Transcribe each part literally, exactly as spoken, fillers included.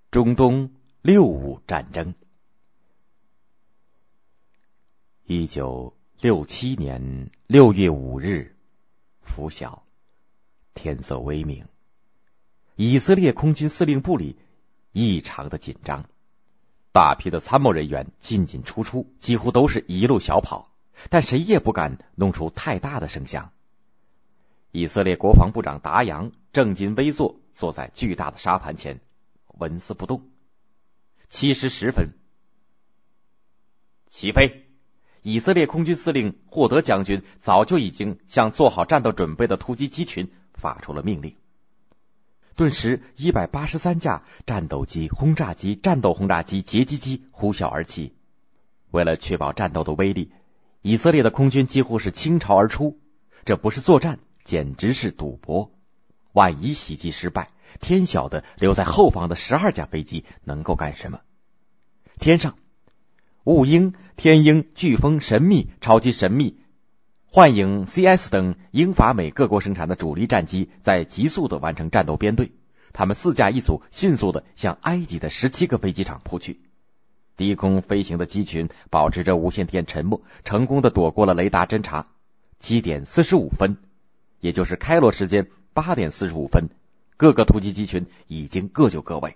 中东六五战争。一九六七年六月五日拂晓，天色微明，以色列空军司令部里异常的紧张，大批的参谋人员进进出出，几乎都是一路小跑，但谁也不敢弄出太大的声响。以色列国防部长达扬正襟危坐，坐在巨大的沙盘前，纹丝不动。七时十分，起飞！以色列空军司令霍德将军早就已经向做好战斗准备的突击机群发出了命令。顿时一百八十三架战斗机、轰炸机、战斗轰炸机、截击机呼啸而起。为了确保战斗的威力，以色列的空军几乎是倾巢而出，这不是作战，简直是赌博。万一袭击失败，天晓得留在后方的十二架飞机能够干什么。天上雾鹰、天鹰、飓风、神秘、超级神秘、幻影 C S 等英法美各国生产的主力战机在急速的完成战斗编队，他们四架一组迅速的向埃及的十七个飞机场扑去。低空飞行的机群保持着无线电沉默，成功的躲过了雷达侦察。七点四十五分，也就是开罗时间八点四十五分，各个突击机群已经各就各位。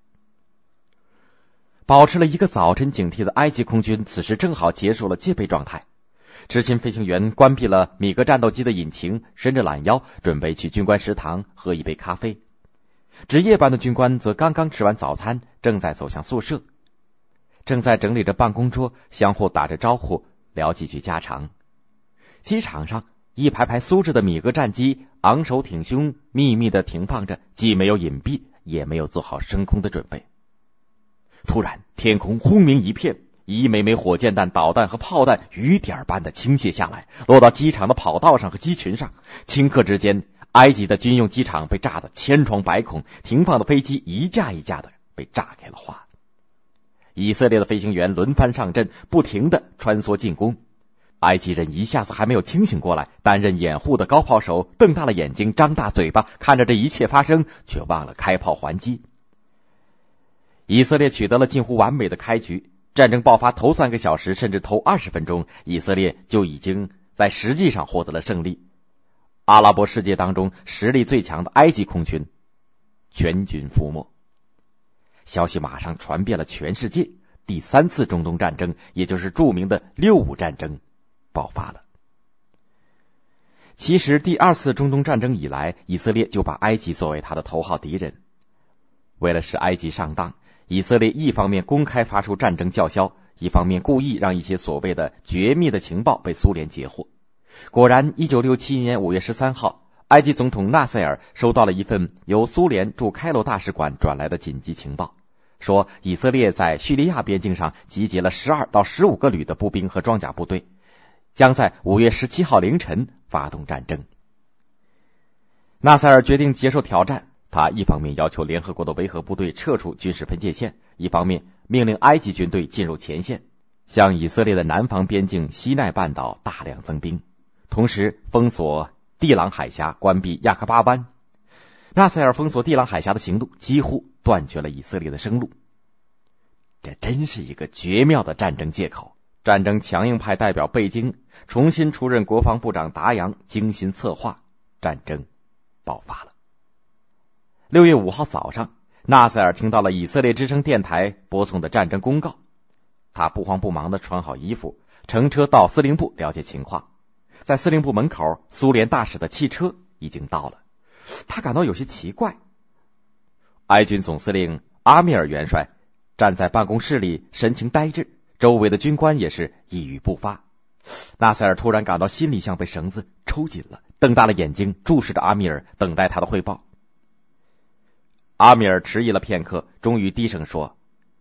保持了一个早晨警惕的埃及空军此时正好结束了戒备状态。执勤飞行员关闭了米格战斗机的引擎，伸着懒腰准备去军官食堂喝一杯咖啡。值夜班的军官则刚刚吃完早餐，正在走向宿舍，正在整理着办公桌，相互打着招呼，聊几句家常。机场上一排排苏制的米格战机昂首挺胸，密密的停放着，既没有隐蔽，也没有做好升空的准备。突然天空轰鸣一片，一枚枚火箭弹、导弹和炮弹雨点般的倾泻下来，落到机场的跑道上和机群上。顷刻之间，埃及的军用机场被炸得千疮百孔，停放的飞机一架一架的被炸开了花。以色列的飞行员轮番上阵，不停的穿梭进攻。埃及人一下子还没有清醒过来，担任掩护的高炮手瞪大了眼睛，张大嘴巴，看着这一切发生，却忘了开炮还击。以色列取得了近乎完美的开局，战争爆发头三个小时甚至头二十分钟，以色列就已经在实际上获得了胜利。阿拉伯世界当中实力最强的埃及空军全军覆没。消息马上传遍了全世界，第三次中东战争，也就是著名的六五战争爆发了。其实第二次中东战争以来，以色列就把埃及作为他的头号敌人。为了使埃及上当，以色列一方面公开发出战争叫嚣，一方面故意让一些所谓的绝密的情报被苏联截获。果然一九六七年五月十三号，埃及总统纳赛尔收到了一份由苏联驻开罗大使馆转来的紧急情报，说以色列在叙利亚边境上集结了十二到十五个旅的步兵和装甲部队，将在五月十七号凌晨发动战争。纳赛尔决定接受挑战，他一方面要求联合国的维和部队撤出军事分界线，一方面命令埃及军队进入前线，向以色列的南方边境西奈半岛大量增兵，同时封锁地朗海峡，关闭亚喀巴湾。纳赛尔封锁地朗海峡的行动几乎断绝了以色列的生路。这真是一个绝妙的战争借口。战争强硬派代表贝京重新出任国防部长达扬精心策划，战争爆发了。六月五号早上，纳赛尔听到了以色列之声电台播送的战争公告，他不慌不忙地穿好衣服，乘车到司令部了解情况。在司令部门口，苏联大使的汽车已经到了。他感到有些奇怪。埃军总司令阿米尔元帅站在办公室里，神情呆滞，周围的军官也是一语不发。纳赛尔突然感到心里像被绳子抽紧了，瞪大了眼睛注视着阿米尔，等待他的汇报。阿米尔迟疑了片刻，终于低声说：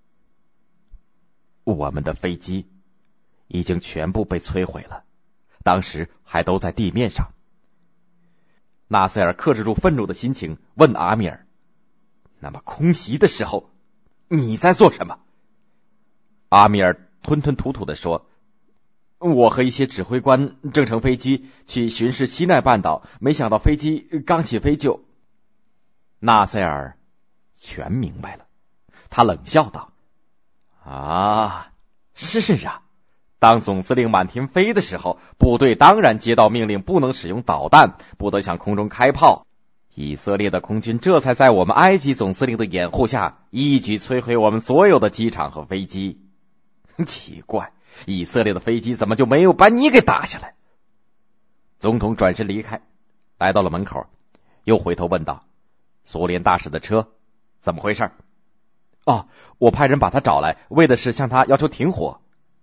我们的飞机已经全部被摧毁了，当时还都在地面上。纳赛尔克制住愤怒的心情，问阿米尔：那么空袭的时候你在做什么？阿米尔吞吞吐吐地说：我和一些指挥官正乘飞机去巡视西奈半岛，没想到飞机刚起飞就……纳赛尔全明白了， 他冷笑道：啊，是啊，当总司令满天飞的时候，部队当然接到命令不能使用导弹，不得向空中开炮。以色列的空军这才在我们埃及总司令的掩护下，一举摧毁我们所有的机场和飞机。奇怪，以色列的飞机怎么就没有把你给打下来？总统转身离开，来到了门口，又回头问道：苏联大使的车怎么回事？哦，我派人把他找来，为的是向他要求停火。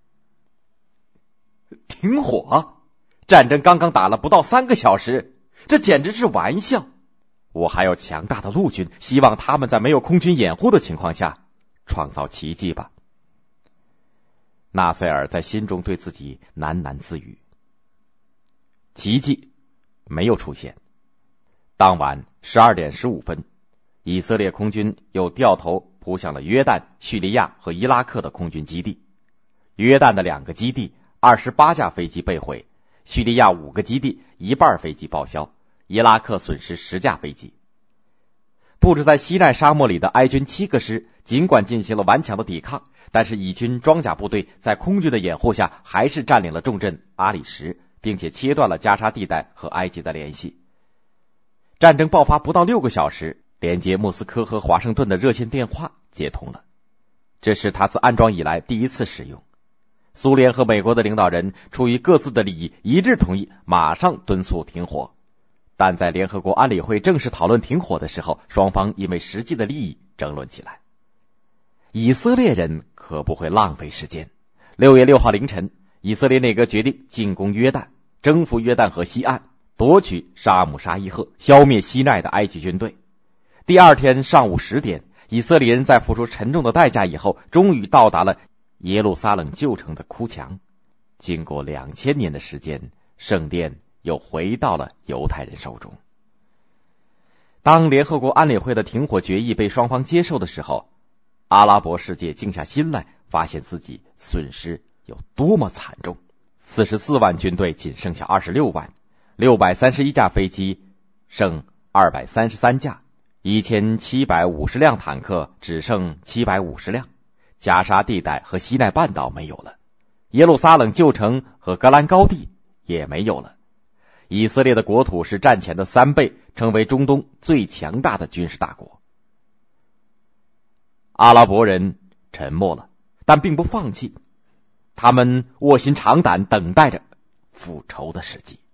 停火？战争刚刚打了不到三个小时，这简直是玩笑。我还有强大的陆军，希望他们在没有空军掩护的情况下创造奇迹吧。纳赛尔在心中对自己喃喃自语。奇迹没有出现。当晚十二点十五分，以色列空军又掉头扑向了约旦、叙利亚和伊拉克的空军基地。约旦的两个基地二十八架飞机被毁，叙利亚五个基地一半飞机报销，伊拉克损失十架飞机。布置在西奈沙漠里的埃军七个师尽管进行了顽强的抵抗，但是以军装甲部队在空军的掩护下还是占领了重镇阿里什，并且切断了加沙地带和埃及的联系。战争爆发不到六个小时，连接莫斯科和华盛顿的热线电话接通了，这是他自安装以来第一次使用。苏联和美国的领导人出于各自的利益，一致同意马上敦促停火。但在联合国安理会正式讨论停火的时候，双方因为实际的利益争论起来。以色列人可不会浪费时间。六月六号凌晨，以色列内阁决定进攻约旦，征服约旦河西岸，夺取沙姆沙伊河，消灭西奈的埃及军队。第二天上午十点，以色列人在付出沉重的代价以后，终于到达了耶路撒冷旧城的哭墙。经过两千年的时间，圣殿又回到了犹太人手中。当联合国安理会的停火决议被双方接受的时候，阿拉伯世界静下心来，发现自己损失有多么惨重。四十四万军队仅剩下二十六万，六百三十一架飞机剩二百三十三架，一千七百五十辆坦克只剩七百五十辆，加沙地带和西奈半岛没有了，耶路撒冷旧城和戈兰高地也没有了。以色列的国土是战前的三倍，成为中东最强大的军事大国。阿拉伯人沉默了，但并不放弃，他们卧薪尝胆，等待着复仇的时机。